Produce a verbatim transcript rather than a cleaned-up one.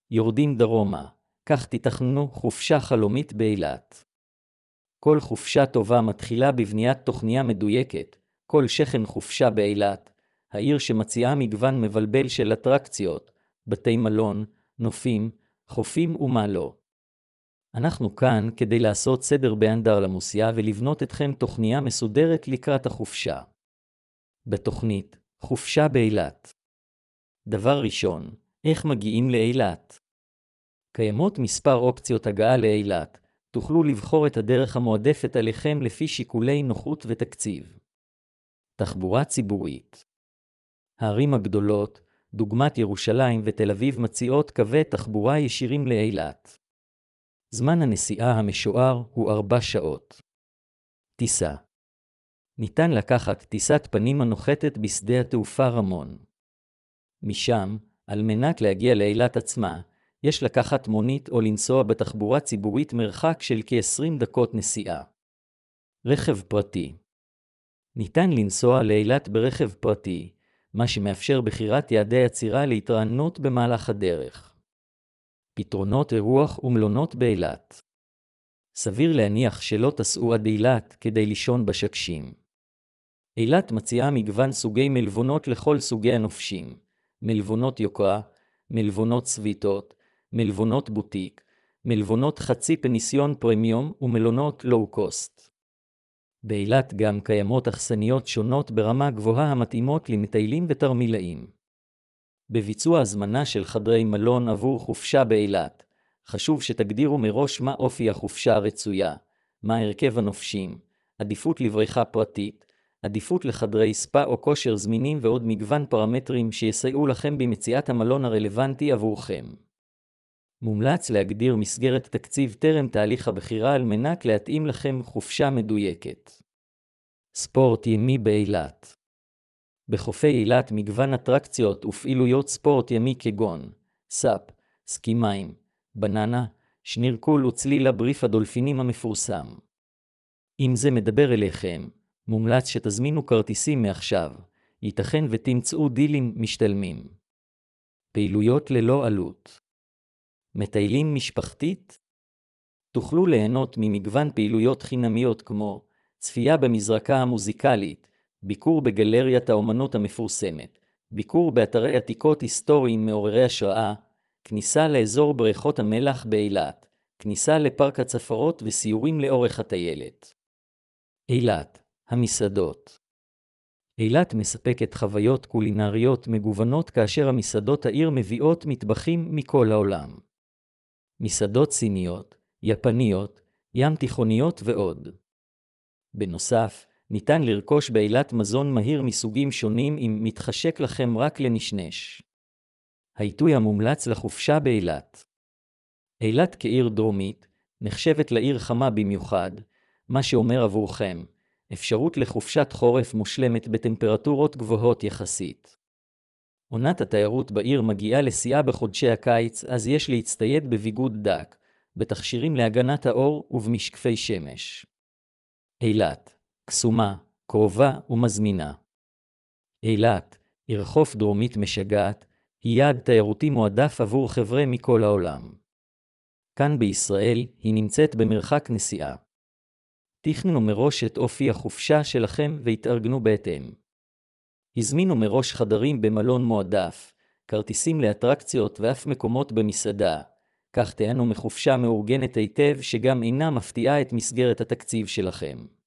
יורדים דרומה, כך תתכננו חופשה חלומית באילת. כל חופשה טובה מתחילה בבניית תוכניה מדויקת, כל שכן חופשה באילת, העיר שמציעה מגוון מבלבל של אטרקציות, בתי מלון, נופים, חופים ומה לא. אנחנו כאן כדי לעשות סדר באנדרלמוסיה ולבנות אתכם תוכניה מסודרת לקראת החופשה. בתוכנית, חופשה באילת. דבר ראשון, איך מגיעים לאילת? קיימות מספר אופציות הגעה לאילת, תוכלו לבחור את הדרך המועדפת עליכם לפי שיקולי נוחות ותקציב. תחבורה ציבורית. הערים הגדולות, דוגמת ירושלים ותל אביב מציעות קווי תחבורה ישירים לאילת. זמן הנסיעה המשוער הוא ארבע שעות. טיסה. ניתן לקחת טיסת פנים הנוחתת בשדה התעופה רמון. משם, על מנת להגיע לאילת עצמה, יש לקחת מונית או לנסוע בתחבורה ציבורית מרחק של כ-עשרים דקות נסיעה. רכב פרטי. ניתן לנסוע לאילת ברכב פרטי, מה שמאפשר בחירת יעדי עצירה להתרעננות במהלך הדרך. פתרונות אירוח ומלונות באילת. סביר להניח שלא תסעו עד אילת כדי לישון בשקשים. אילת מציעה מגוון סוגי מלבונות לכל סוגי הנופשים, מלבונות יוקרה, מלבונות סוויטות, מלבונות בוטיק, מלבונות חצי פנסיון פרמיום ומלונות לואו-קוסט. באילת גם קיימות אכסניות שונות ברמה גבוהה המתאימות למטיילים ותרמילאים. בביצוע הזמנה של חדרי מלון עבור חופשה באילת, חשוב שתגדירו מראש מה אופי החופשה הרצויה, מה הרכב הנופשים, עדיפות לבריכה פרטית, עדיפות לחדרי ספא או כושר זמינים ועוד מגוון פרמטרים שיסייעו לכם במציאת המלון הרלוונטי עבורכם. מומלץ להגדיר מסגרת תקציב טרם תהליך הבחירה על מנת להתאים לכם חופשה מדויקת. ספורט ימי באילת. בחופי אילת מגוון אטרקציות ופעילויות ספורט ימי כגון סאפ, סקי מים, בננה, שנירקול וצליל הבריף הדולפינים המפורסם. אם זה מדבר אליכם, מומלץ שתזמינו כרטיסים מעכשיו, ייתכן ותמצאו דילים משתלמים. פעילויות ללא עלות. מטיילים משפחתית? תוכלו ליהנות ממגוון פעילויות חינמיות כמו צפייה במזרקה המוזיקלית, ביקור בגלריית האומנות המפורסמת, ביקור באתרי עתיקות היסטוריים מעוררי השראה, כניסה לאזור בריכות המלח באילת, כניסה לפארק הצפרות וסיורים לאורך הטיילת. אילת, המסעדות. אילת מספקת חוויות קולינריות מגוונות כאשר המסעדות העיר מביאות מטבחים מכל העולם. מסעדות סיניות, יפניות, ים תיכוניות ועוד. בנוסף, ניתן לרכוש באילת מזון מהיר מסוגים שונים אם מתחשק לכם רק לנשנש. העיתוי המומלץ לחופשה באילת. אילת כעיר דרומית, נחשבת לעיר חמה במיוחד, מה שאומר עבורכם, אפשרות לחופשת חורף מושלמת בטמפרטורות גבוהות יחסית. עונת התיירות בעיר מגיעה לשיאה בחודשי הקיץ, אז יש להצטייד בביגוד דק, בתכשירים להגנת האור ובמשקפי שמש. אילת, קסומה, קרובה ומזמינה. אילת, עיר חוף דרומית משגעת, היא יעד תיירותי מועדף עבור חבר'ה מכל העולם. כאן בישראל היא נמצאת במרחק נסיעה. תכננו מראש את אופי החופשה שלכם והתארגנו בהתאם. הזמינו מראש חדרים במלון מועדף, כרטיסים לאטרקציות ואף מקומות במסעדה, כך תהנו מחופשה מאורגנת היטב שגם אינה מפתיעה את מסגרת התקציב שלכם.